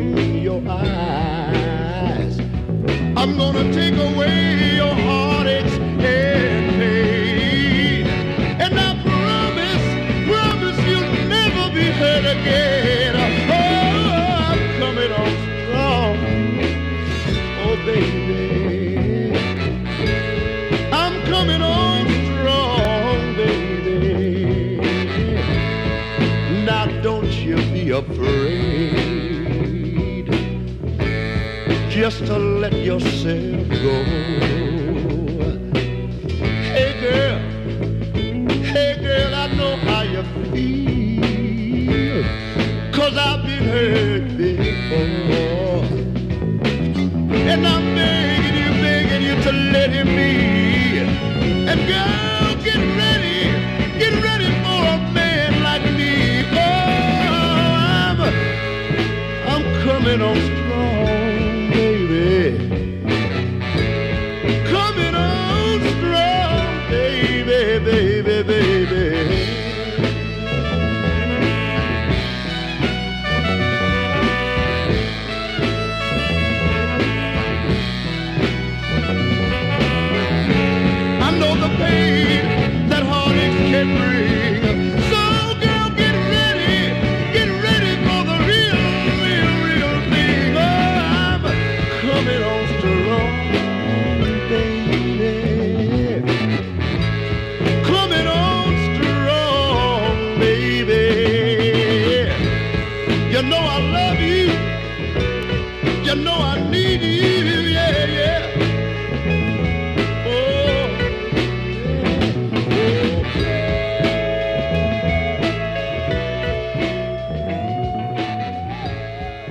from your eyes. I'm gonna take away your heartaches and pain. And I promise you'll never be hurt again. Oh, I'm coming on strong. Oh, baby. I'm coming on strong, baby. Now don't you be afraid. Just to let yourself go. Hey girl, I know how you feel, 'cause I've been hurt before. And I'm begging you to let him be. And girl, get ready for a man like me. Oh, I'm coming on strong, baby.